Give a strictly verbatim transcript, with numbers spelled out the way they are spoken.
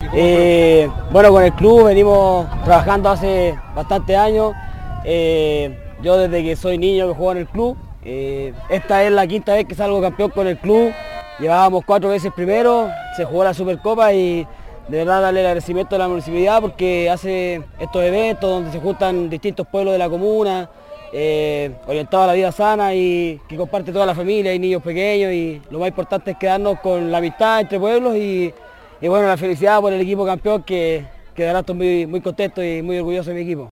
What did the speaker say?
Eh, bueno, con el club venimos trabajando hace bastantes años. Eh, yo desde que soy niño que juego en el club. Eh, esta es la quinta vez que salgo campeón con el club. Llevábamos cuatro veces primero, se jugó la Supercopa y de verdad darle el agradecimiento a la municipalidad porque hace estos eventos donde se juntan distintos pueblos de la comuna, eh, orientado a la vida sana y que comparte toda la familia y niños pequeños, y lo más importante es quedarnos con la amistad entre pueblos y, y bueno, la felicidad por el equipo campeón que, que de verdad estoy muy, muy contento y muy orgulloso de mi equipo.